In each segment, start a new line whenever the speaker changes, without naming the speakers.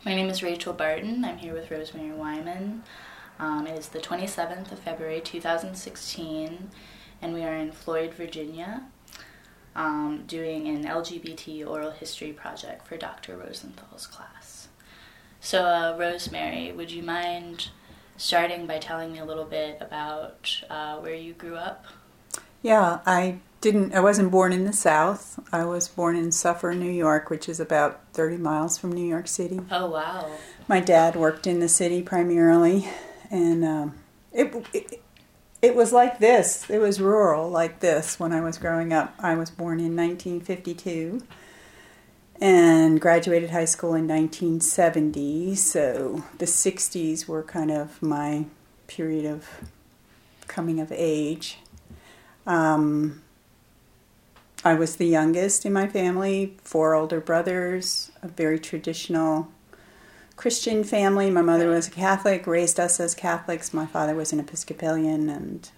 My name is Rachel Barton. I'm here with Rosemary Wyman. It is the 27th of February 2016, and we are in Floyd, Virginia, doing an LGBT oral history project for Dr. Rosenthal's class. So, Rosemary, would you mind starting by telling me a little bit about where you grew up?
Yeah, I wasn't born in the South. I was born in Suffern, New York, which is about 30 miles from New York City.
Oh, wow.
My dad worked in the city primarily, and it was like this. It was rural like this when I was growing up. I was born in 1952 and graduated high school in 1970, so the 60s were kind of my period of coming of age. I was the youngest in my family, 4 older brothers, a very traditional Christian family. My mother was a Catholic, raised us as Catholics. My father was an Episcopalian, and,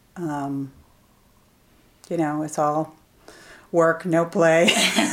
it's all work, no play.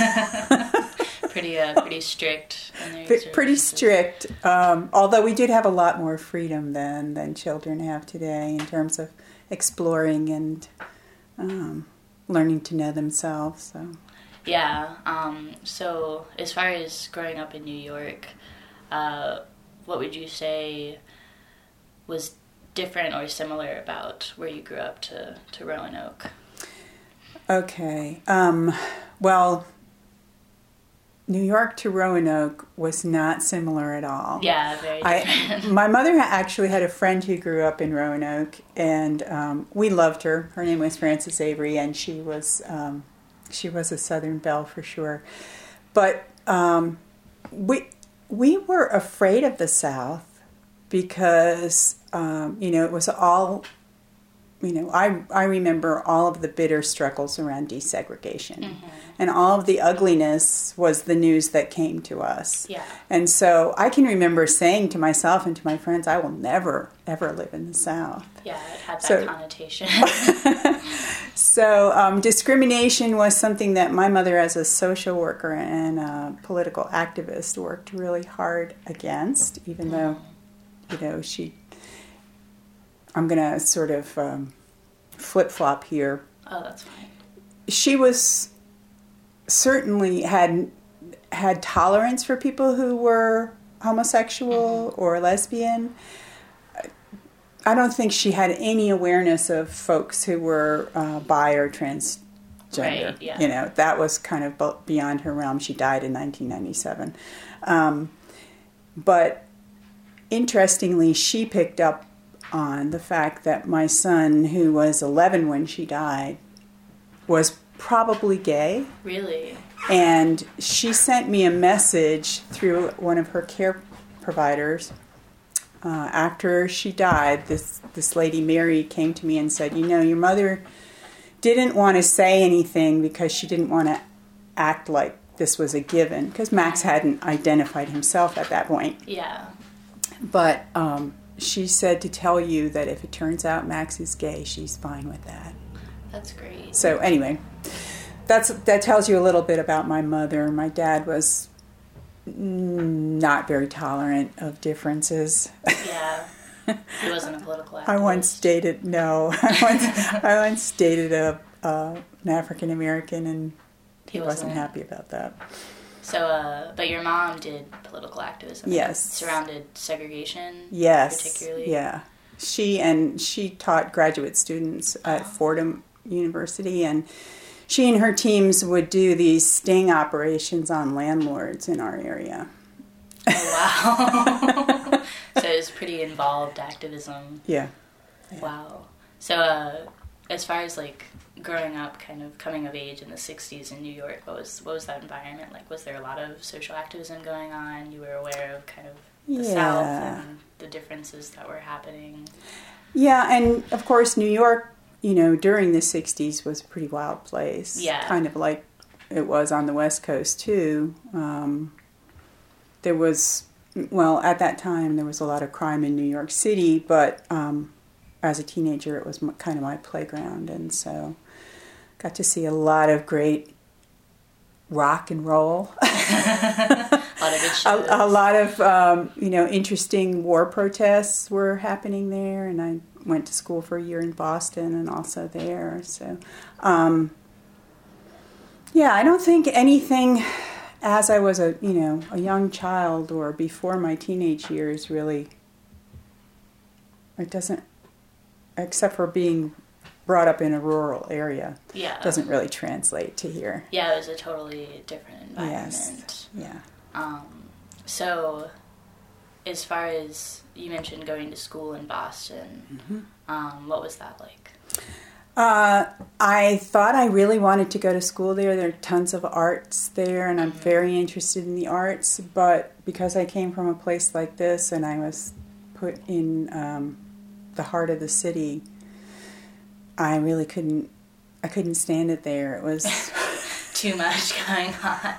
Pretty strict.
Pretty strict, although we did have a lot more freedom than children have today in terms of exploring and learning to know themselves. So.
Yeah. So as far as growing up in New York, what would you say was different or similar about where you grew up to Roanoke?
Okay. Well, New York to Roanoke was not similar at all.
Yeah, very different.
My mother actually had a friend who grew up in Roanoke, and we loved her. Her name was Frances Avery, and she was a Southern belle for sure. But we were afraid of the South because it was all. I remember all of the bitter struggles around desegregation. Mm-hmm. And all of the ugliness was the news that came to us.
Yeah.
And so I can remember saying to myself and to my friends, I will never, ever live in the South.
Yeah, it had that connotation.
So discrimination was something that my mother, as a social worker and a political activist, worked really hard against, even though, I'm going to sort of flip-flop here.
Oh, that's fine.
She was certainly had tolerance for people who were homosexual or lesbian. I don't think she had any awareness of folks who were bi or transgender.
Right, yeah.
That was kind of beyond her realm. She died in 1997. But interestingly, she picked up on the fact that my son, who was 11 when she died, was probably gay.
Really?
And she sent me a message through one of her care providers. After she died, this lady, Mary, came to me and said, your mother didn't want to say anything because she didn't want to act like this was a given, because Max hadn't identified himself at that point.
Yeah.
But she said to tell you that if it turns out Max is gay, she's fine with that.
That's great.
So anyway, that tells you a little bit about my mother. My dad was not very tolerant of differences.
Yeah. He wasn't a political activist.
I once dated an African American, and he wasn't happy about that.
So, but your mom did political activism.
Yes.
Surrounded segregation.
Yes.
Particularly.
Yeah. She taught graduate students at Fordham University, and she and her teams would do these sting operations on landlords in our area.
Oh, wow. So it was pretty involved activism.
Yeah.
Wow. So, as far as growing up, kind of coming of age in the 60s in New York, what was that environment like? Was there a lot of social activism going on? You were aware of kind of the South and the differences that were happening?
Yeah, and of course New York, during the 60s was a pretty wild place.
Yeah.
Kind of like it was on the West Coast too. There was, at that time there was a lot of crime in New York City, but as a teenager it was kind of my playground, and so got to see a lot of great rock and roll.
A lot of good shows.
A lot of, interesting war protests were happening there, and I went to school for a year in Boston and also there. So, I don't think anything as I was a young child or before my teenage years really, it doesn't, except for being brought up in a rural area, doesn't really translate to here.
Yeah, it was a totally different environment.
Yes. Yeah.
So, as far as you mentioned going to school in Boston, what was that like?
I thought I really wanted to go to school there. There are tons of arts there, and I'm very interested in the arts. But because I came from a place like this, and I was put in the heart of the city, I really couldn't stand it there. It was
too much going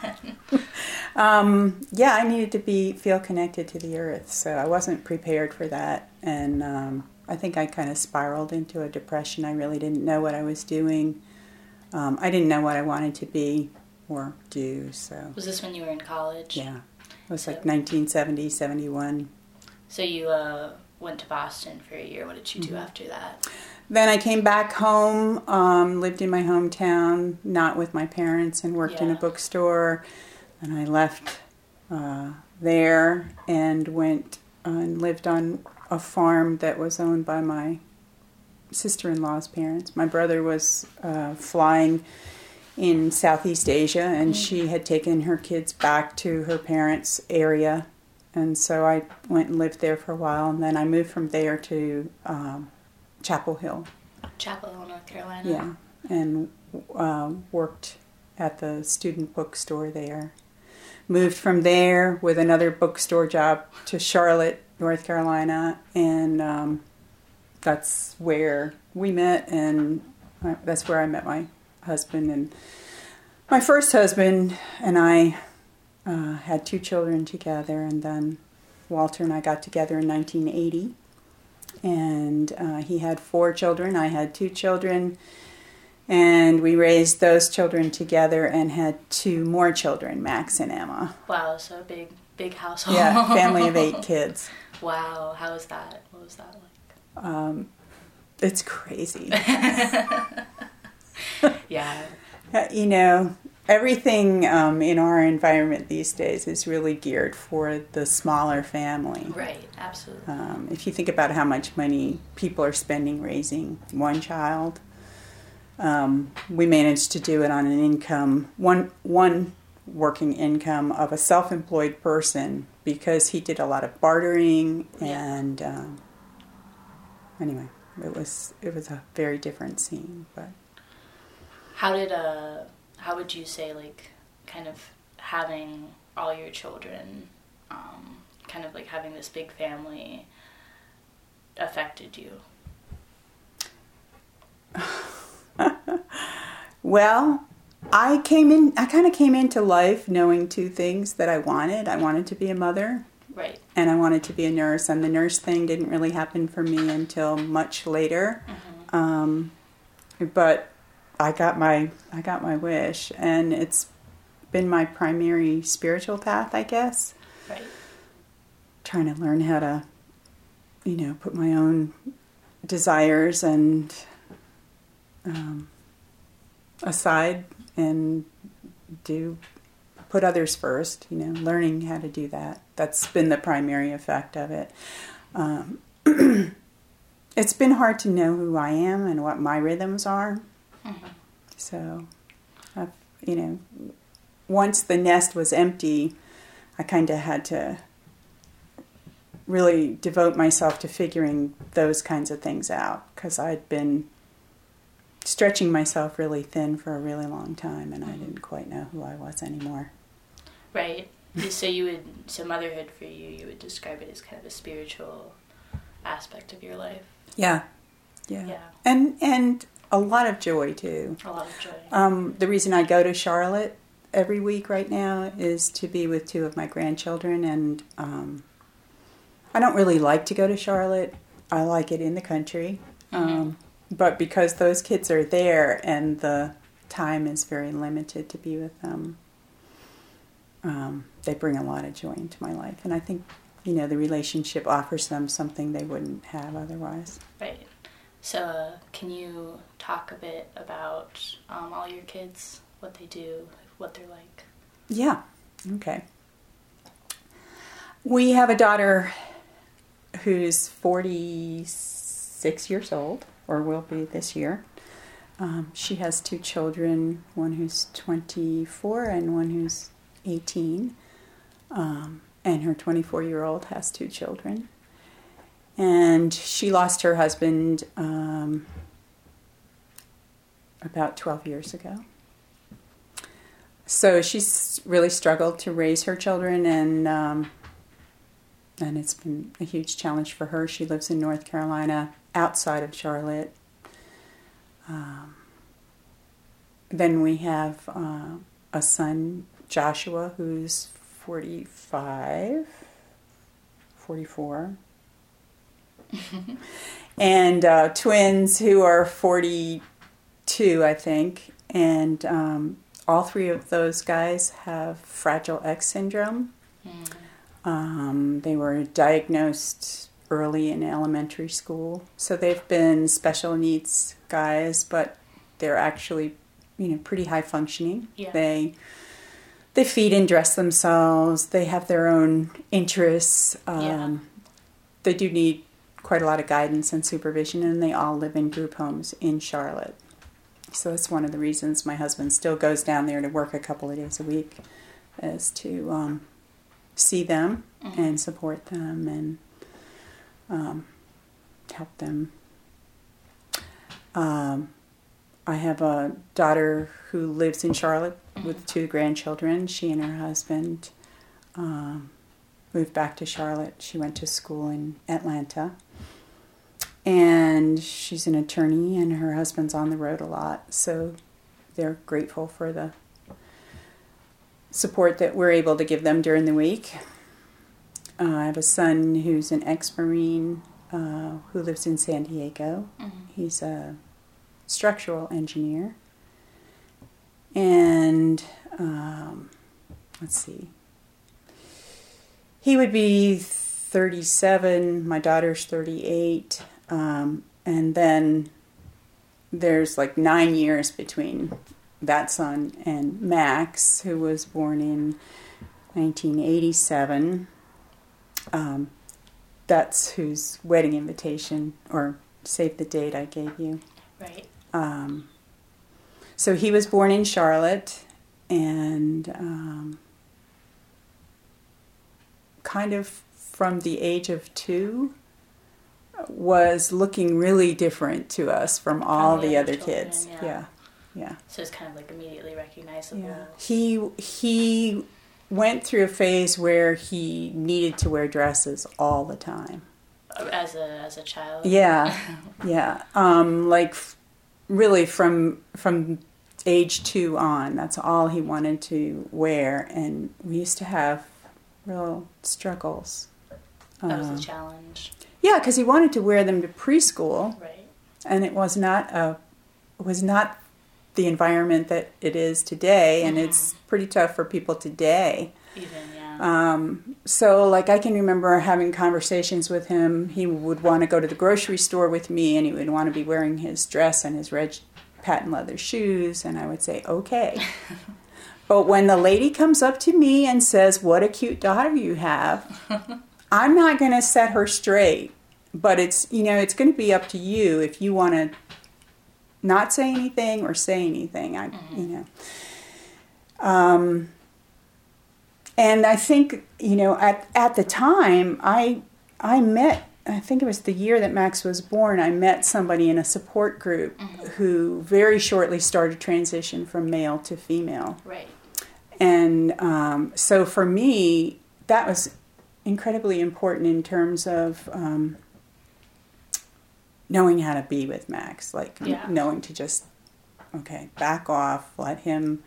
on.
I needed to feel connected to the earth, so I wasn't prepared for that, and I think I kind of spiraled into a depression. I really didn't know what I was doing. I didn't know what I wanted to be or do. So
was this when you were in college?
Yeah, it was like 1970, 71.
So you went to Boston for a year. What did you do after that?
Then I came back home, lived in my hometown, not with my parents, and worked in a bookstore. And I left there and went and lived on a farm that was owned by my sister-in-law's parents. My brother was flying in Southeast Asia, and she had taken her kids back to her parents' area. And so I went and lived there for a while, and then I moved from there to Chapel Hill.
Chapel Hill, North Carolina.
Yeah, and worked at the student bookstore there. Moved from there with another bookstore job to Charlotte, North Carolina, and that's where we met, and that's where I met my husband. And my first husband and I had 2 children together, and then Walter and I got together in 1980, and he had 4 children, I had 2 children, and we raised those children together and had 2 more children, Max and Emma.
Wow, so big household.
Yeah, family of 8 kids.
Wow, how was that? What was that like?
It's crazy.
Yeah.
Everything in our environment these days is really geared for the smaller family.
Right, absolutely.
If you think about how much money people are spending raising one child, we managed to do it on an income, one working income of a self-employed person, because he did a lot of bartering, and anyway, it was a very different scene. But
how would you say, like, kind of having all your children, kind of like having this big family affected you?
Well, I kind of came into life knowing 2 things that I wanted. I wanted to be a mother.
Right.
And I wanted to be a nurse, and the nurse thing didn't really happen for me until much later. But I got my wish, and it's been my primary spiritual path, I guess.
Right.
Trying to learn how to, put my own desires and aside and put others first, learning how to do that. That's been the primary effect of it. It's been hard to know who I am and what my rhythms are. So, once the nest was empty, I kind of had to really devote myself to figuring those kinds of things out, because I'd been stretching myself really thin for a really long time, and I didn't quite know who I was anymore.
Right. So motherhood for you would describe it as kind of a spiritual aspect of your life.
Yeah. And a lot of joy too.
A lot of joy.
The reason I go to Charlotte every week right now is to be with 2 of my grandchildren, and I don't really like to go to Charlotte. I like it in the country. But because those kids are there and the time is very limited to be with them, they bring a lot of joy into my life. And I think, the relationship offers them something they wouldn't have otherwise.
Right. So can you talk a bit about all your kids, what they do, what they're like?
Yeah. Okay. We have a daughter who's 46 years old, or will be this year. She has 2 children, one who's 24 and one who's 18. And her 24-year-old has 2 children. And she lost her husband about 12 years ago. So she's really struggled to raise her children, and it's been a huge challenge for her. She lives in North Carolina, outside of Charlotte. Then we have a son, Joshua, who's 44. And twins who are 42, I think. And all 3 of those guys have Fragile X syndrome. They were diagnosed early in elementary school. So they've been special needs guys, but they're actually, pretty high functioning.
Yeah.
They feed and dress themselves. They have their own interests. They do need quite a lot of guidance and supervision, and they all live in group homes in Charlotte. So that's one of the reasons my husband still goes down there to work a couple of days a week, is to see them and support them and help them. I have a daughter who lives in Charlotte with 2 grandchildren. She and her husband moved back to Charlotte. She went to school in Atlanta. And she's an attorney, and her husband's on the road a lot. So they're grateful for the support that we're able to give them during the week. I have a son who's an ex-Marine who lives in San Diego. He's a structural engineer. And let's see. He would be 37. My daughter's 38. And then there's 9 years between that son and Max, who was born in 1987. That's whose wedding invitation or save the date I gave you.
Right.
So he was born in Charlotte, and kind of from the age of 2 was looking really different to us from all the other
children,
kids.
yeah.
Yeah.
So it's kind of immediately recognizable.
Yeah. He went through a phase where he needed to wear dresses all the time.
As a child?
Yeah. Yeah. Really from age 2 on, that's all he wanted to wear, and we used to have real struggles.
That was a challenge.
Yeah, because he wanted to wear them to preschool,
Right.
and it was not the environment that it is today, and it's pretty tough for people today.
Even, yeah.
So I can remember having conversations with him. He would want to go to the grocery store with me, and he would want to be wearing his dress and his red patent leather shoes, and I would say, okay. But when the lady comes up to me and says, what a cute daughter you have, I'm not going to set her straight. But it's going to be up to you if you want to not say anything or say anything. And I think, at the time, I met, I think it was the year that Max was born, I met somebody in a support group who very shortly started transition from male to female.
Right.
And so for me, that was incredibly important in terms of knowing how to be with Max, knowing to just, back off, let him,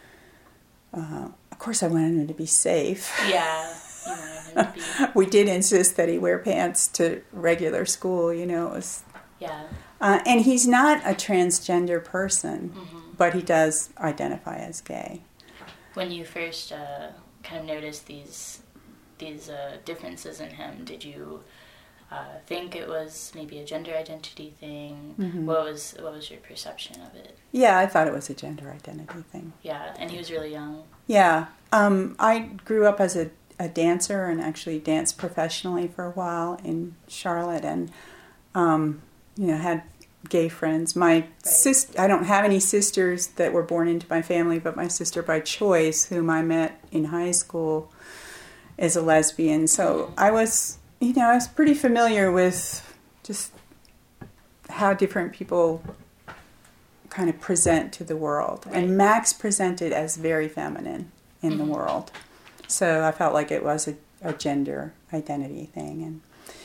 of course I wanted him to be safe.
Yeah, you wanted him to be...
We did insist that he wear pants to regular school, it was...
Yeah.
And he's not a transgender person, but he does identify as gay.
When you first kind of noticed these differences in him, did you think it was maybe a gender identity thing?
Mm-hmm.
What was your perception of it?
Yeah, I thought it was a gender identity thing.
Yeah, and he was really young.
Yeah. I grew up as a dancer and actually danced professionally for a while in Charlotte, and had gay friends. My sister, I don't have any sisters that were born into my family, but my sister by choice, whom I met in high school, is a lesbian. So I was pretty familiar with just how different people kind of present to the world. Right. And Max presented as very feminine in the world. So I felt like it was a gender identity thing. And,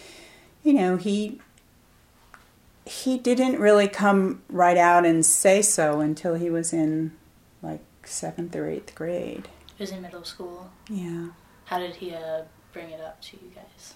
he didn't really come right out and say so until he was in, 7th or 8th grade.
He was in middle school?
Yeah.
How did he bring it up to you guys?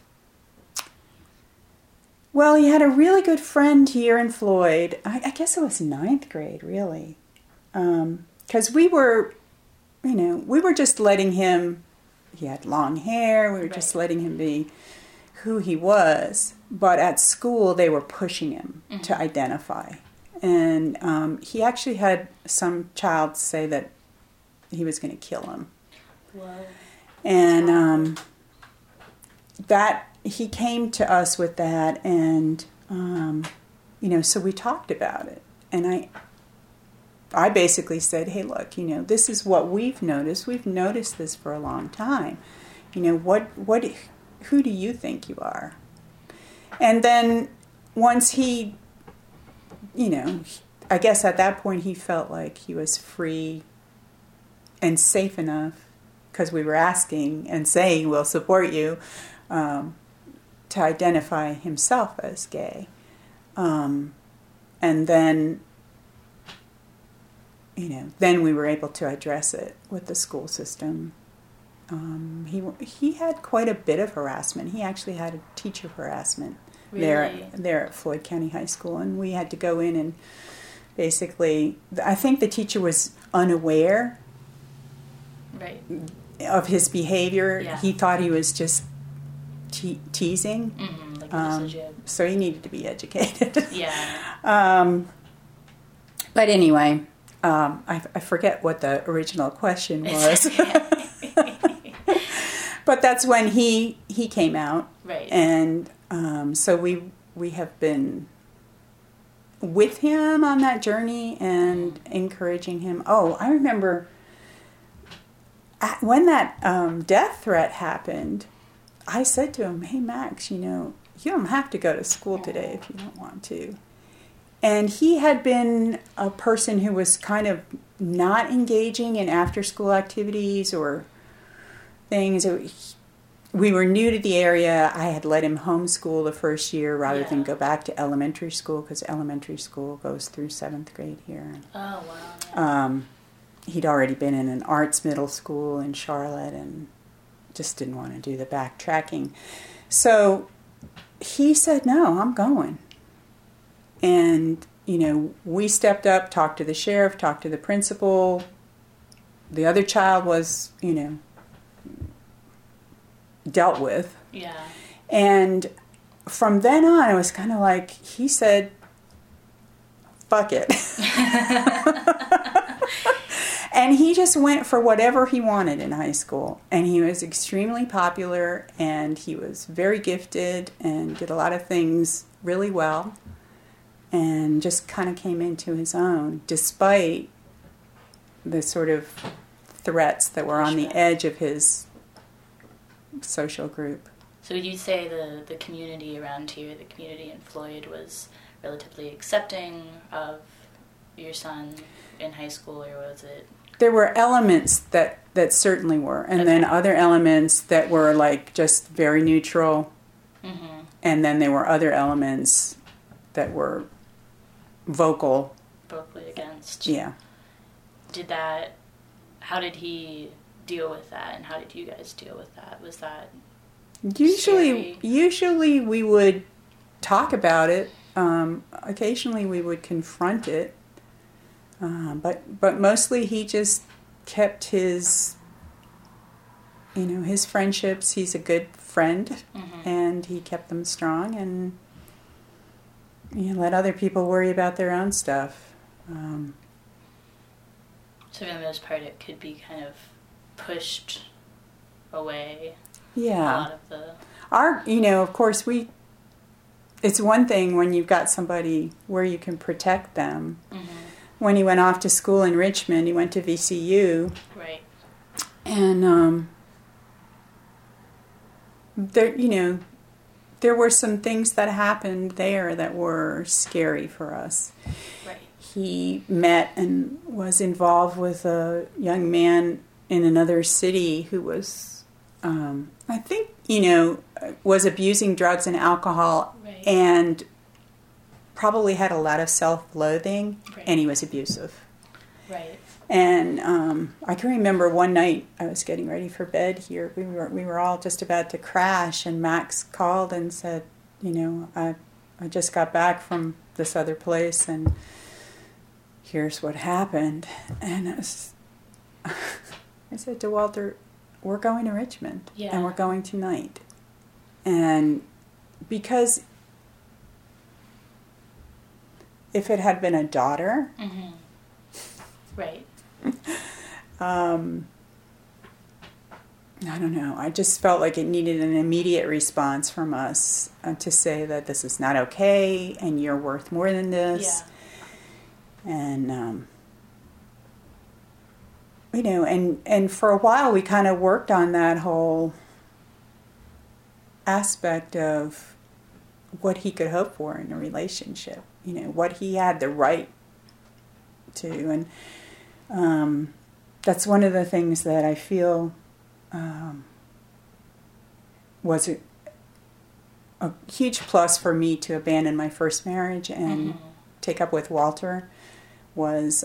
Well, he had a really good friend here in Floyd. I guess it was 9th grade, really. Because we were just letting him, he had long hair, we were just letting him be who he was. But at school, they were pushing him to identify. And he actually had some child say that he was going to kill him.
Whoa.
And that he came to us with that, and so we talked about it. And I basically said, hey, look, this is what we've noticed. We've noticed this for a long time. Who do you think you are? And then once he, I guess at that point he felt like he was free and safe enough, because we were asking and saying, we'll support you, to identify himself as gay. And then, then we were able to address it with the school system. He had quite a bit of harassment. He actually had a teacher harassment there at Floyd County High School, and we had to go in and basically, I think the teacher was unaware of his behavior. Yeah. He thought he was just teasing.
Mm-hmm,
so he needed to be educated.
Yeah.
But anyway, I forget what the original question was. But that's when he came out.
Right.
And so we have been with him on that journey and encouraging him. Oh, I remember when that death threat happened, I said to him, hey, Max, you don't have to go to school today if you don't want to. And he had been a person who was kind of not engaging in after-school activities or things. We were new to the area. I had let him homeschool the first year rather than go back to elementary school, because elementary school goes through 7th grade here.
Oh, wow.
He'd already been in an arts middle school in Charlotte and just didn't want to do the backtracking. So he said, no, I'm going. And, we stepped up, talked to the sheriff, talked to the principal. The other child was, dealt with.
Yeah.
And from then on, I was kind of like, he said, fuck it. And he just went for whatever he wanted in high school. And he was extremely popular, and he was very gifted and did a lot of things really well, and just kind of came into his own, despite the sort of threats that were on the edge of his social group.
So would you say the community around here, the community in Floyd, was relatively accepting of your son in high school, or was it?
There were elements that certainly were, and then other elements that were just very neutral, and then there were other elements that were vocally
against.
Yeah.
How did he deal with that, and how did you guys deal with that? Was that
usually we would talk about it. Occasionally we would confront it, but mostly he just kept his his friendships, he's a good friend,
Mm-hmm.
and he kept them strong, and let other people worry about their own stuff.
So for the most part, it could be kind of pushed away.
Yeah.
A lot of the...
Of course, it's one thing when you've got somebody where you can protect them.
Mm-hmm.
When he went off to school in Richmond, he went to VCU.
Right.
And, there were some things that happened there that were scary for us.
Right.
He met and was involved with a young man in another city who was, I think, was abusing drugs and alcohol,
Right.
and probably had a lot of self-loathing,
Right.
and he was abusive.
Right.
And I can remember one night I was getting ready for bed here. We were all just about to crash, and Max called and said, I just got back from this other place, and here's what happened. And I said to Walter, we're going to Richmond,
Yeah.
and we're going tonight. And because if it had been a daughter,
Mm-hmm. Right.
I don't know. I just felt like it needed an immediate response from us to say that this is not okay and you're worth more than this.
Yeah.
And, and for a while we kind of worked on that whole aspect of what he could hope for in a relationship, what he had the right to. And that's one of the things that I feel was a huge plus for me to abandon my first marriage and take up with Walter was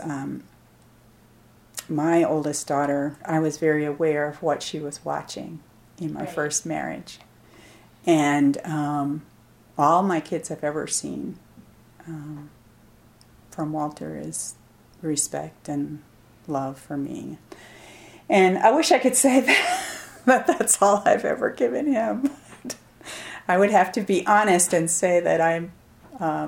my oldest daughter. I was very aware of what she was watching in my
Right.
first marriage. And all my kids have ever seen from Walter is respect and love for me. And I wish I could say that that's all I've ever given him. I would have to be honest and say that I'm a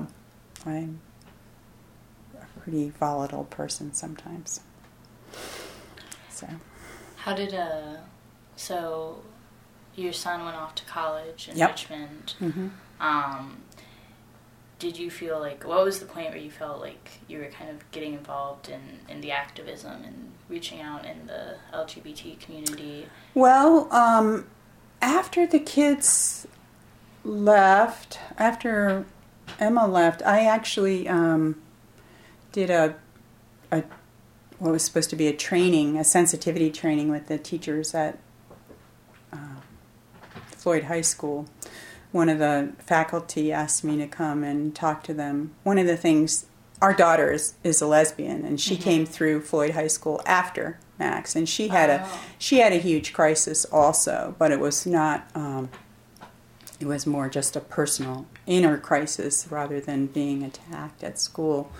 pretty volatile person sometimes. So
How did so your son went off to college in
Yep.
Richmond.
Mm-hmm.
Did you feel like, what was the point where you felt like you were kind of getting involved in the activism and reaching out in the LGBT community?
Well, after the kids left, after Emma left, I actually did a what was supposed to be a sensitivity training with the teachers at Floyd High School. One of the faculty asked me to come and talk to them. One of the things, our daughter is a lesbian, and she came through Floyd High School after Max, and she had a huge crisis also, but it was not. It was more just a personal inner crisis rather than being attacked at school.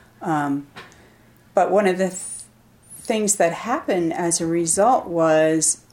But one of the things that happened as a result was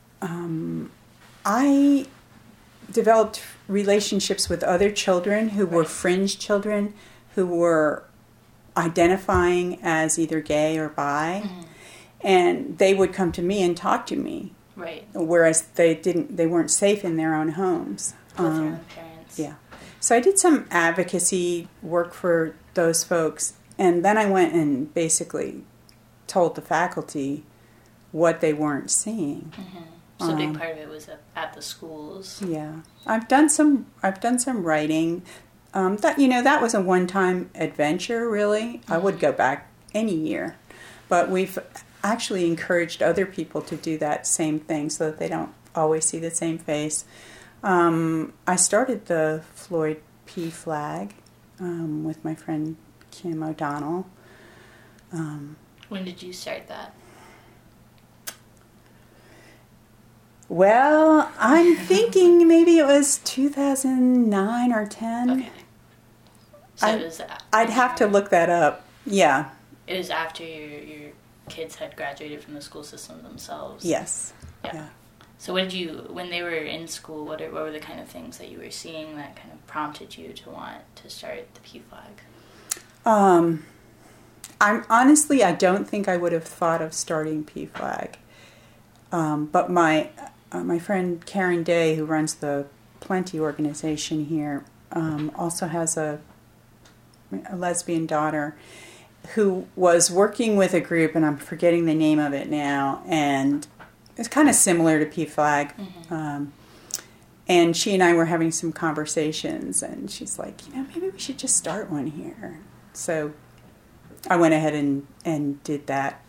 I developed relationships with other children who were fringe children who were identifying as either gay or bi, and they would come to me and talk to me.
Right.
Whereas they weren't safe in their own homes.
With their own parents.
Yeah. So I did some advocacy work for those folks, and then I went and basically told the faculty what they weren't seeing.
So a big part of it was at the schools.
Yeah, I've done some writing. That was a one-time adventure. Really, I would go back any year, but we've actually encouraged other people to do that same thing so that they don't always see the same face. I started the Floyd P. flag with my friend Kim O'Donnell.
When did you start that?
Well, I'm thinking maybe it was 2009 or 10.
Okay. So it was
I'd have to look that up. Yeah.
It was after your kids had graduated from the school system themselves.
Yes.
Yeah. So when they were in school, what were the kind of things that you were seeing that kind of prompted you to want to start the PFLAG?
I don't think I would have thought of starting PFLAG. But my friend Karen Day, who runs the Plenty organization here, also has a lesbian daughter who was working with a group, and I'm forgetting the name of it now, and it's kind of similar to PFLAG. Mm-hmm. And she and I were having some conversations, and she's like, maybe we should just start one here. So I went ahead and did that.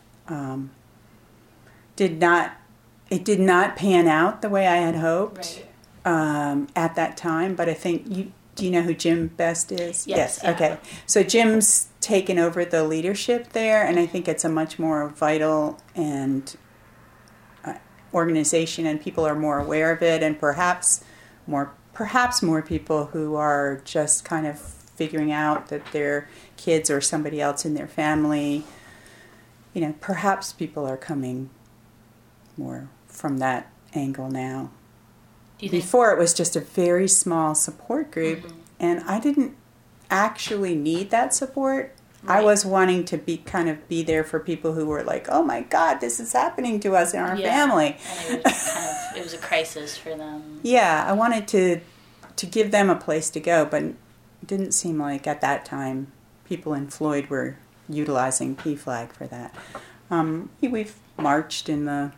It did not pan out the way I had hoped at that time, but I think do you know who Jim Best is?
Yes. Yeah.
Okay. So Jim's taken over the leadership there, and I think it's a much more vital and organization, and people are more aware of it, and perhaps more people who are just kind of figuring out that their kids or somebody else in their family, perhaps people are coming more from that angle now. Before, it was just a very small support group, mm-hmm. and I didn't actually need that support. Right. I was wanting to be there for people who were like, "Oh my God, this is happening to us in our family."
And it was a crisis for them.
Yeah, I wanted to give them a place to go, but it didn't seem like at that time people in Floyd were utilizing PFLAG for that. We've marched in the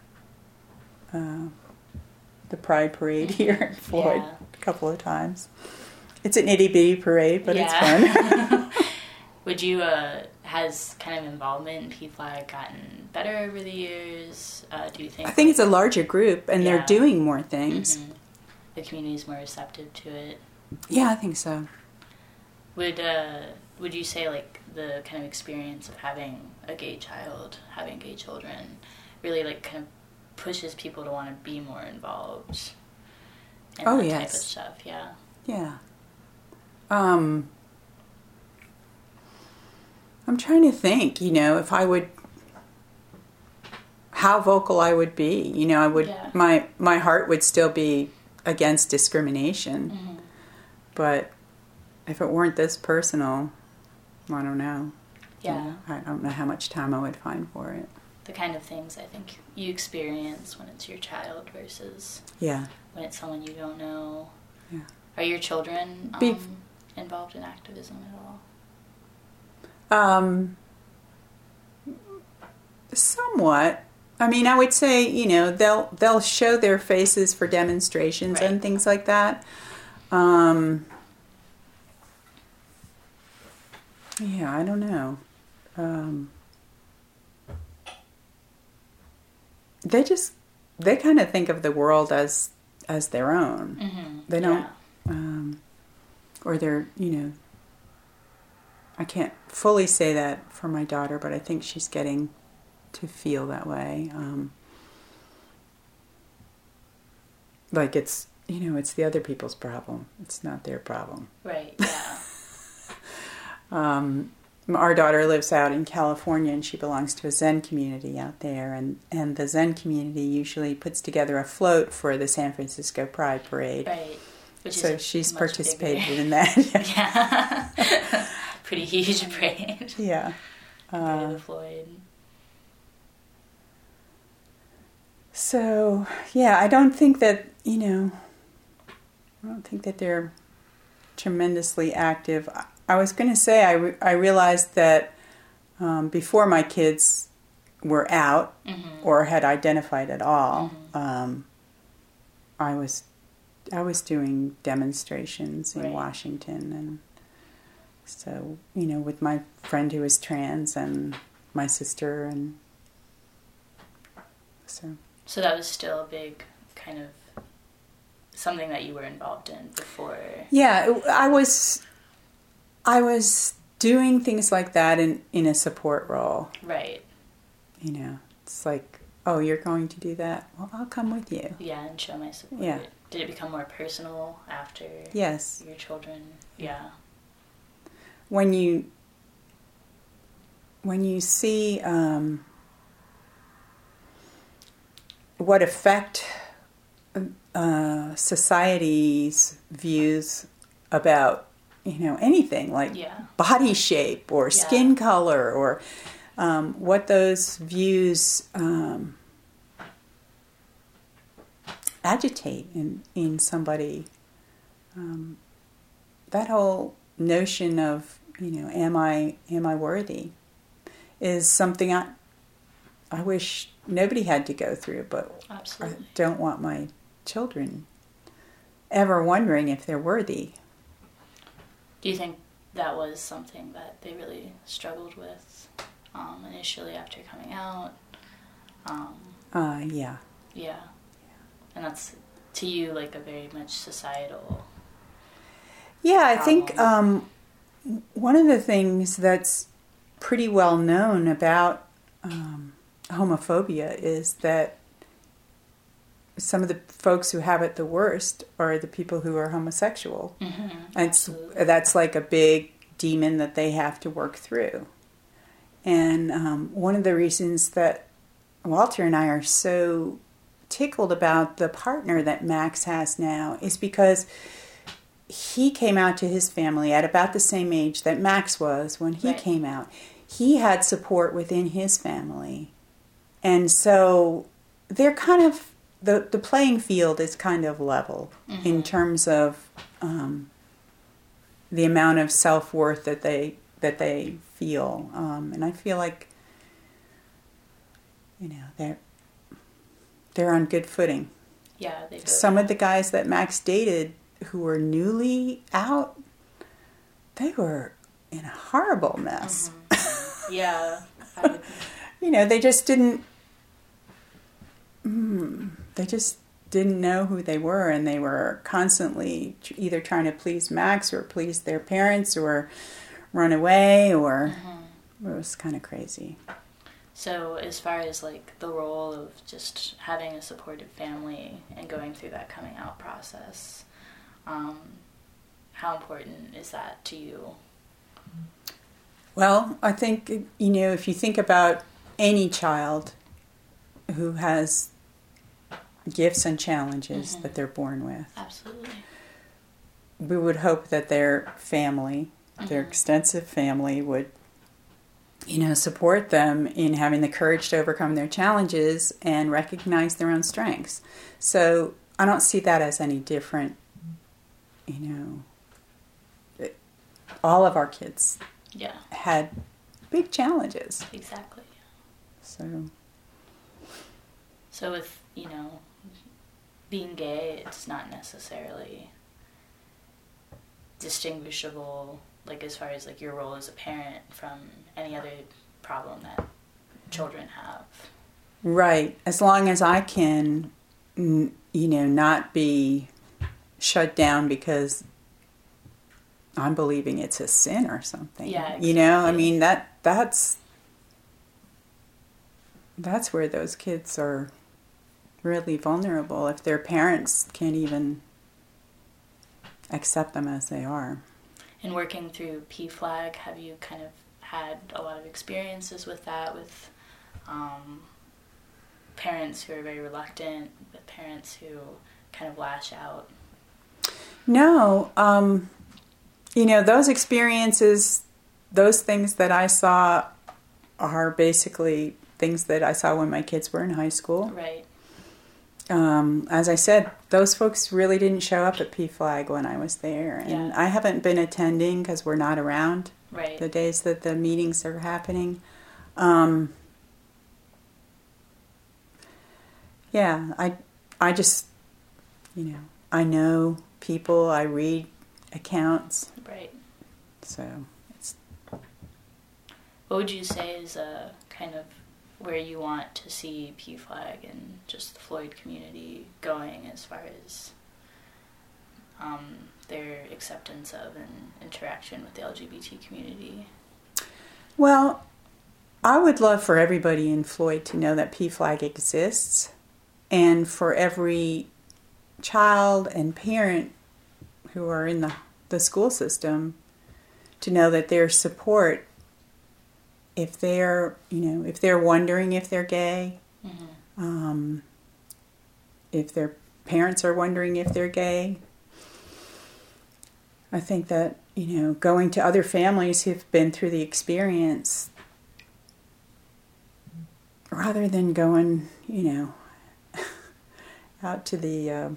Pride Parade here in Floyd a couple of times. It's an itty-bitty parade, but it's fun.
Would you, has kind of involvement in PFLAG gotten better over the years? Do you think?
I think it's a larger group, and they're doing more things.
Mm-hmm. The community's more receptive to it.
Yeah, I think so.
Would you say, like, the kind of experience of having a gay child, having gay children, really, like, kind of pushes people to want to be more involved in that type of stuff?
Yeah. I'm trying to think, if I would, how vocal I would be. I would, my heart would still be against discrimination. Mm-hmm. But if it weren't this personal, I don't know.
Yeah.
I don't know how much time I would find for it.
The kind of things I think you experience when it's your child versus when it's someone you don't know. Yeah. Are your children involved in activism at all?
Somewhat. I mean, I would say, they'll show their faces for demonstrations and things like that. Yeah, I don't know. They kind of think of the world as their own. Mm-hmm. They don't, or they're, I can't fully say that for my daughter, but I think she's getting to feel that way. Like it's the other people's problem. It's not their problem.
Right, yeah.
Our daughter lives out in California, and she belongs to a Zen community out there, and the Zen community usually puts together a float for the San Francisco Pride Parade.
Right.
So she's participated in that.
Yeah. Pretty huge parade.
Yeah.
The Floyd.
So, I don't think that, they're tremendously active. I was going to say, I realized that before my kids were out or had identified at all, I was doing demonstrations in Washington, and so, with my friend who was trans and my sister, and so.
So that was still a big kind of something that you were involved in before.
Yeah, I was doing things like that in a support role.
Right.
It's like, oh, you're going to do that? Well, I'll come with you.
Yeah, and show my support.
Yeah.
Did it become more personal after
yes.
your children? Yeah.
When you see what effect society's views about, anything like body shape or skin color, or what those views agitate in somebody. That whole notion of, am I worthy, is something I wish nobody had to go through, but
Absolutely.
I don't want my children ever wondering if they're worthy.
Do you think that was something that they really struggled with initially after coming out?
Yeah.
Yeah. And that's, to you, like a very much societal
Yeah, I think one of the things that's pretty well known about homophobia is that some of the folks who have it the worst are the people who are homosexual.
Mm-hmm.
That's like a big demon that they have to work through. And one of the reasons that Walter and I are so tickled about the partner that Max has now is because he came out to his family at about the same age that Max was when he came out. He had support within his family. And so they're kind of, the playing field is kind of level in terms of the amount of self-worth that they feel. And I feel like, they're on good footing.
Yeah, they do.
Some of the guys that Max dated who were newly out, they were in a horrible mess.
Mm-hmm. Yeah.
They just didn't. They just didn't know who they were, and they were constantly either trying to please Max or please their parents or run away, or it was kind of crazy.
So as far as like the role of just having a supportive family and going through that coming out process, how important is that to you?
Well, I think, if you think about any child who has gifts and challenges that they're born with.
Absolutely.
We would hope that their family, their extensive family, would, support them in having the courage to overcome their challenges and recognize their own strengths. So I don't see that as any different. All of our kids had big challenges.
Exactly.
So
with, being gay, it's not necessarily distinguishable, like as far as like your role as a parent from any other problem that children have.
Right. As long as I can, not be shut down because I'm believing it's a sin or something.
Yeah, exactly.
That's where those kids are really vulnerable if their parents can't even accept them as they are.
And working through PFLAG, have you kind of had a lot of experiences with that, with parents who are very reluctant, with parents who kind of lash out?
No. Those experiences, those things that I saw are basically things that I saw when my kids were in high school.
Right.
As I said, those folks really didn't show up at PFLAG when I was there. And I haven't been attending because we're not around the days that the meetings are happening. I just, I know people, I read accounts.
Right.
So it's...
What would you say is a kind of where you want to see PFLAG and just the Floyd community going as far as their acceptance of and interaction with the LGBT community?
Well, I would love for everybody in Floyd to know that PFLAG exists, and for every child and parent who are in the school system to know that their support, if they're wondering if they're gay, if their parents are wondering if they're gay. I think that, going to other families who've been through the experience, rather than going, out to the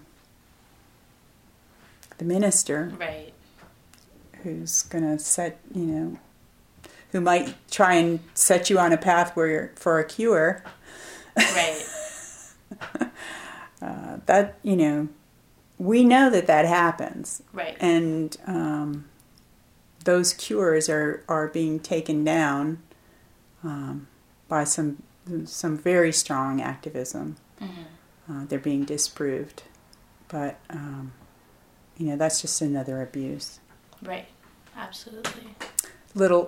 minister,
right,
who's going to set, who might try and set you on a path for a cure.
Right.
That, we know that happens.
Right.
And those cures are being taken down by some very strong activism.
Mm-hmm.
They're being disproved. But, that's just another abuse.
Right. Absolutely.
Little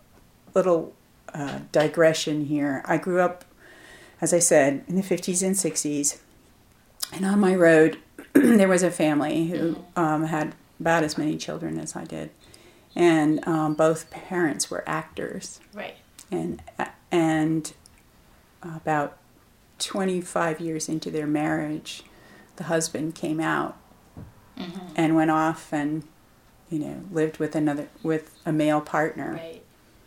digression here. I grew up, as I said, in the 50s and 60s. And on my road, there was a family who had about as many children as I did. And both parents were actors.
Right.
And about 25 years into their marriage, the husband came out and went off and, lived with a male partner.
Right.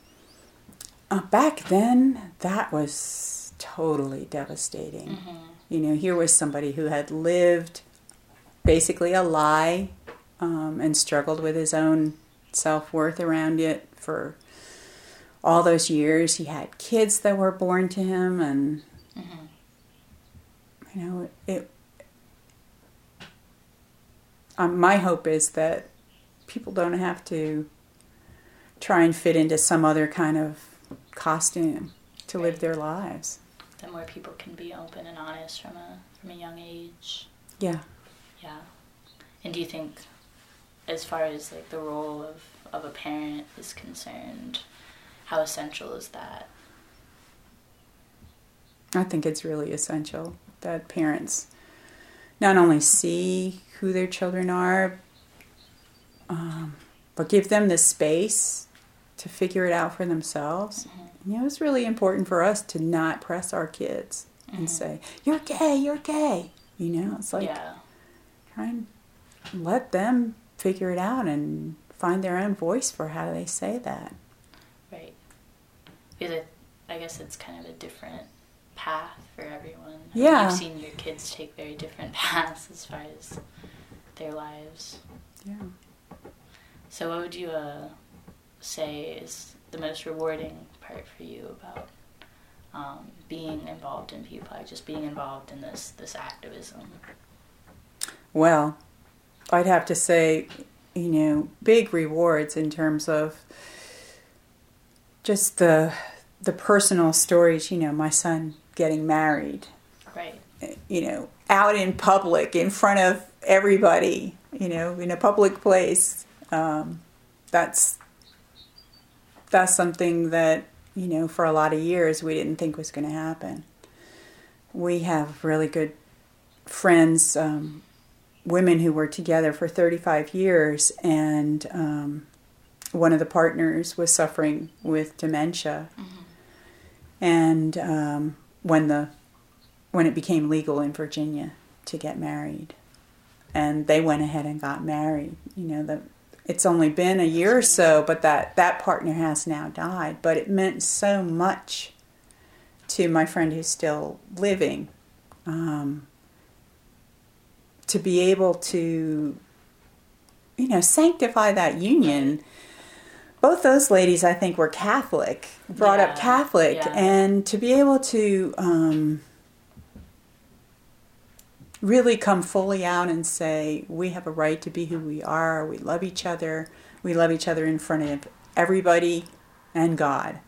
Back then, that was totally devastating. Here was somebody who had lived basically a lie and struggled with his own self-worth around it for all those years. He had kids that were born to him, and my hope is that people don't have to try and fit into some other kind of costume to live their lives.
That more people can be open and honest from a young age.
Yeah.
Yeah. And do you think, as far as like the role of a parent is concerned, how essential is that?
I think it's really essential that parents not only see who their children are, but give them the space to figure it out for themselves. It's really important for us to not press our kids and say, you're gay, you're gay. It's like, try and let them figure it out and find their own voice for how they say that.
Right. Because I guess it's kind of a different path for everyone.
Yeah.
You've seen your kids take very different paths as far as their lives.
Yeah.
So what would you say is the most rewarding part for you about being involved in PewPie, just being involved in this activism?
Well, I'd have to say, big rewards in terms of just the personal stories, my son getting married.
Right.
Out in public, in front of everybody, in a public place. That's something that, for a lot of years we didn't think was going to happen. We have really good friends, women who were together for 35 years, and one of the partners was suffering with dementia. And when it became legal in Virginia to get married, and they went ahead and got married, it's only been a year or so, but that partner has now died. But it meant so much to my friend who's still living, to be able to, sanctify that union. Both those ladies, I think, were Catholic, brought up Catholic, and to be able to really come fully out and say, we have a right to be who we are, we love each other in front of everybody and God.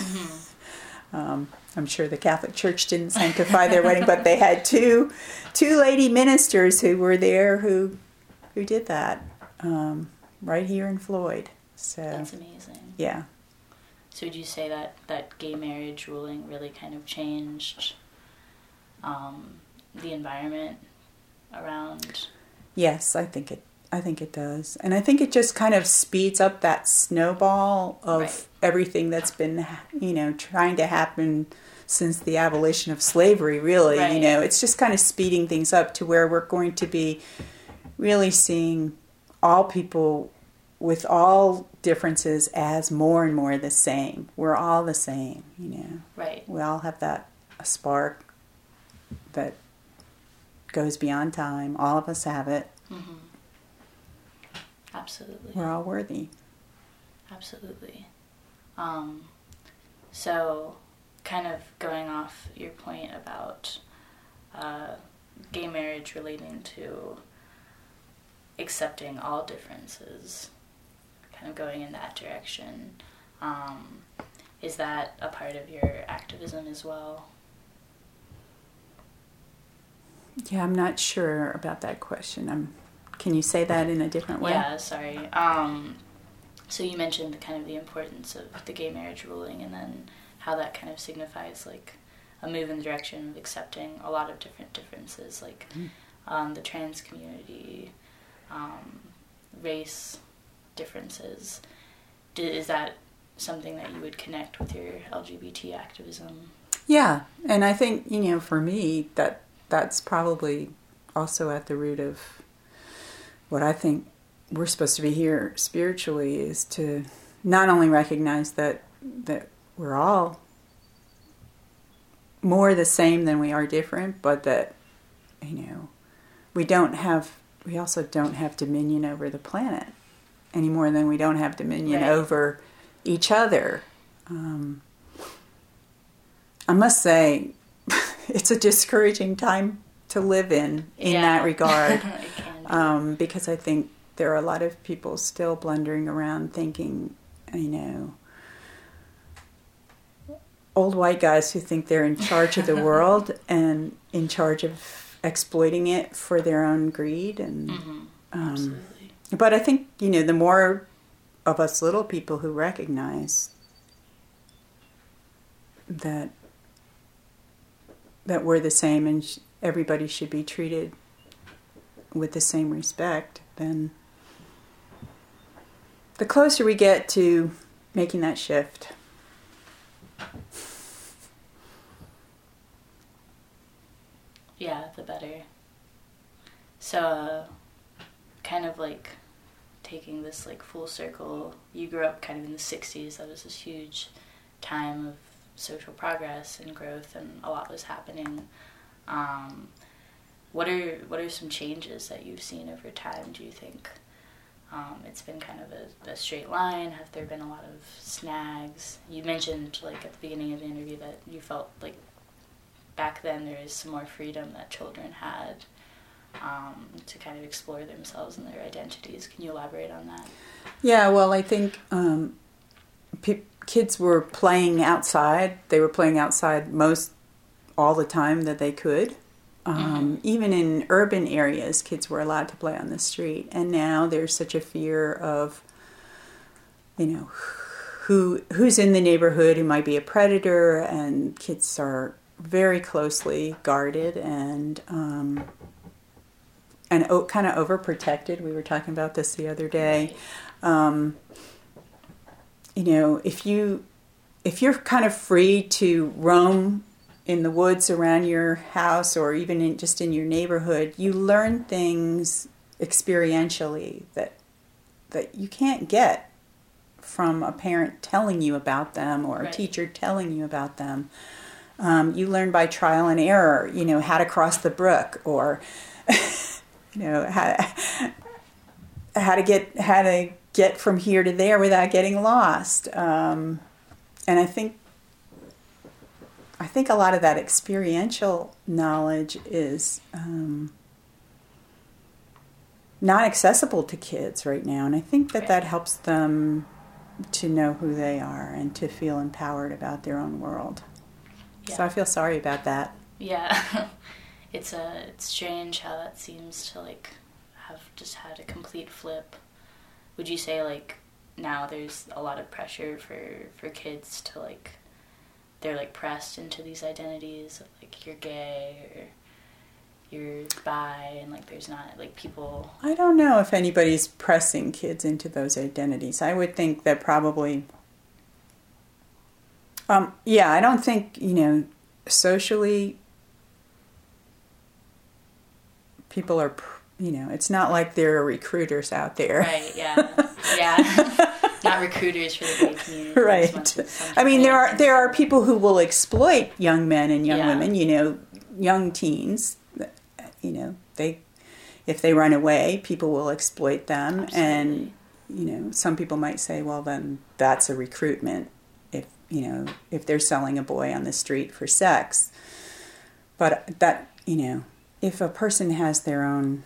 I'm sure the Catholic Church didn't sanctify their wedding, but they had two lady ministers who were there who did that right here in Floyd. So
that's amazing.
Yeah.
So would you say that gay marriage ruling really kind of changed the environment around?
Yes, I think it does. And I think it just kind of speeds up that snowball of everything that's been, trying to happen since the abolition of slavery, really.
Right.
You know, it's just kind of speeding things up to where we're going to be really seeing all people with all differences as more and more the same. We're all the same, you know.
Right.
We all have that spark that goes beyond time. All of us have it.
Mm-hmm. Absolutely.
We're all worthy.
Absolutely. So, kind of going off your point about gay marriage relating to accepting all differences, kind of going in that direction, is that a part of your activism as well?
Yeah, I'm not sure about that question. Can you say that in a different way?
Yeah, sorry. So you mentioned kind of the importance of the gay marriage ruling, and then how that kind of signifies like a move in the direction of accepting a lot of different differences, like the trans community, race differences. Is that something that you would connect with your LGBT activism?
Yeah, and I think, you know, for me, that's probably also at the root of what I think we're supposed to be here spiritually, is to not only recognize that we're all more the same than we are different, but that, you know, we also don't have dominion over the planet any more than we don't have dominion
Right.
over each other. I must say, it's a discouraging time to live in that regard.
It can be.
Because I think there are a lot of people still blundering around thinking, you know, old white guys who think they're in charge of the world and in charge of exploiting it for their own greed. And
Absolutely.
but I think, you know, the more of us little people who recognize that we're the same and everybody should be treated with the same respect, then the closer we get to making that shift.
Yeah, the better. So, kind of like taking this like full circle, you grew up kind of in the 60s. That was this huge time of social progress and growth, and a lot was happening. What are some changes that you've seen over time, do you think? It's been kind of a straight line. Have there been a lot of snags? You mentioned like at the beginning of the interview that you felt like back then there was some more freedom that children had to kind of explore themselves and their identities. Can you elaborate on that?
Yeah, well, I think kids were playing outside. They were playing outside all the time that they could. Even in urban areas, kids were allowed to play on the street. And now there's such a fear of, you know, who's in the neighborhood who might be a predator, and kids are very closely guarded and kind of overprotected. We were talking about this the other day. You know, if you're kind of free to roam in the woods around your house, or even just in your neighborhood, you learn things experientially that you can't get from a parent telling you about them or a teacher telling you about them. You learn by trial and error, you know, how to cross the brook, or you know, how to get from here to there without getting lost. And I think a lot of that experiential knowledge is not accessible to kids right now. And I think that helps them to know who they are and to feel empowered about their own world. Yeah. So I feel sorry about that.
Yeah. It's strange how that seems to like have just had a complete flip. Would you say like now there's a lot of pressure for kids to like, they're like pressed into these identities of like you're gay or you're bi, and like there's not like people...
I don't know if anybody's pressing kids into those identities. I would think that probably... I don't think, you know, socially, people are, it's not like there are recruiters out there.
Right, yeah. Yeah. Not recruiters for the gay community.
Right. I mean, there are people who will exploit young men and young women, young teens. If they run away, people will exploit them.
Absolutely.
And, some people might say, well, then that's a recruitment if they're selling a boy on the street for sex. But that, if a person has their own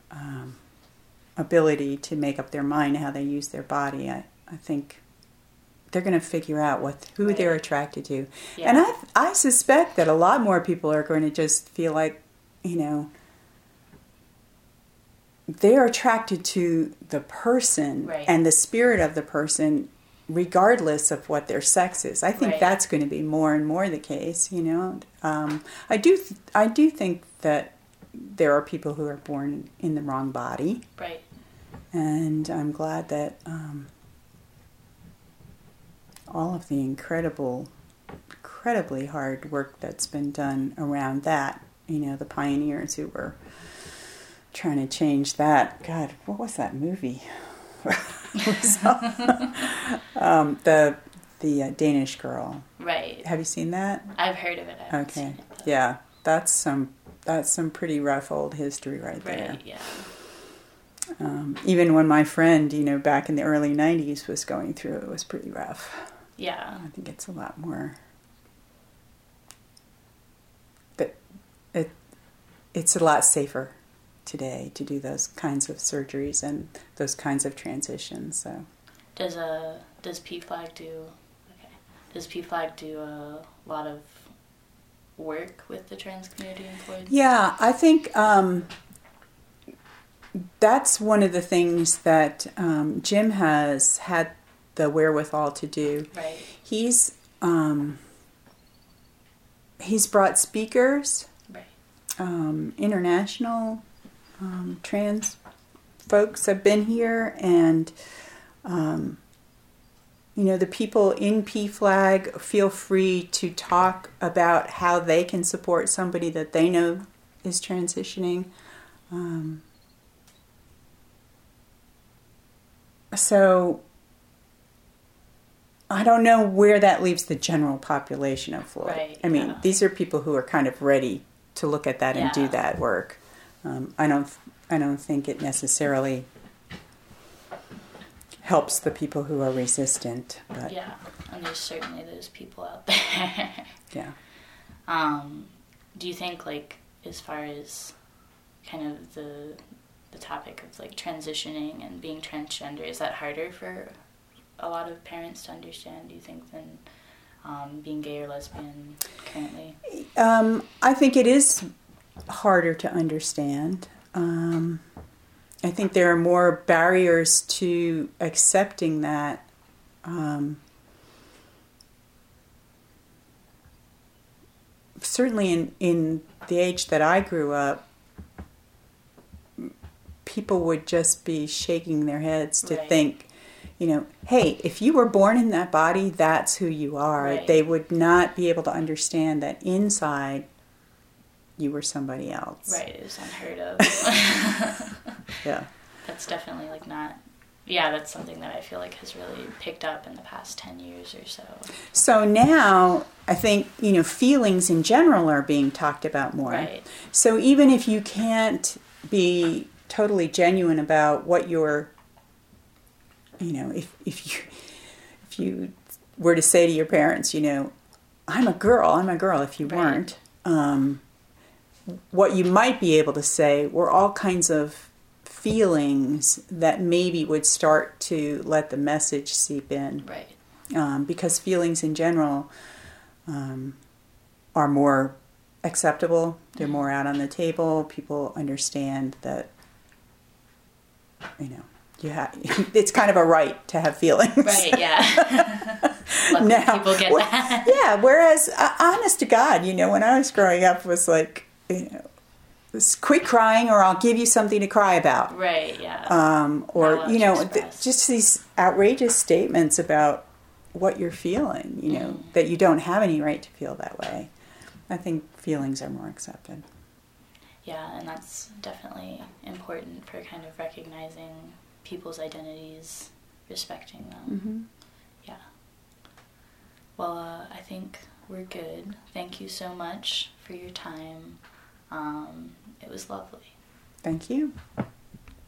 ability to make up their mind how they use their body, I think they're going to figure out who they're attracted to. Yeah. And I suspect that a lot more people are going to just feel like, they're attracted to the person and the spirit of the person, regardless of what their sex is. I think that's going to be more and more the case. I do think that there are people who are born in the wrong body.
Right.
And I'm glad that all of the incredibly hard work that's been done around that, the pioneers who were trying to change that. God, what was that movie? The Danish Girl.
Right.
Have you seen that?
I've heard of it. I haven't seen it, though.
Yeah, that's some pretty rough old history right there.
Right. Yeah.
Even when my friend, back in the early 90s was going through it was pretty rough.
Yeah.
I think it's a lot more. But it's a lot safer today to do those kinds of surgeries and those kinds of transitions. So,
does PFLAG do a lot of work with the trans community in Floyd?
Yeah, I think that's one of the things that Jim has had the wherewithal to do.
Right.
He's brought speakers, international trans folks have been here, and the people in PFLAG feel free to talk about how they can support somebody that they know is transitioning. So I don't know where that leaves the general population of Floyd.
Right,
I mean, these are people who are kind of ready to look at that and do that work. I don't think it necessarily helps the people who are resistant. But
yeah, and there's certainly those people out there.
Yeah.
Do you think, as far as kind of the topic of transitioning and being transgender, is that harder for a lot of parents to understand, do you think, than being gay or lesbian currently?
I think it is harder to understand. I think there are more barriers to accepting that. Certainly in the age that I grew up, people would just be shaking their heads to think, hey, if you were born in that body, that's who you are.
Right.
They would not be able to understand that inside you were somebody else.
Right, it was unheard of.
Yeah.
That's definitely not... Yeah, that's something that I feel has really picked up in the past 10 years or so.
So now, I think, feelings in general are being talked about more.
Right.
So even if you can't be totally genuine about what you're, if you were to say to your parents, I'm a girl, if you weren't, what you might be able to say were all kinds of feelings that maybe would start to let the message seep in.
Right.
Because feelings in general are more acceptable. They're more out on the table. People understand that, it's kind of a right to have feelings.
Right, yeah. Now, people get that.
Yeah, whereas, honest to God, when I was growing up, it was quit crying or I'll give you something to cry about.
Right, yeah.
Or, just these outrageous statements about what you're feeling, that you don't have any right to feel that way. I think feelings are more accepted.
Yeah, and that's definitely important for kind of recognizing people's identities, respecting them.
Mm-hmm.
Yeah. Well, I think we're good. Thank you so much for your time. It was lovely.
Thank you.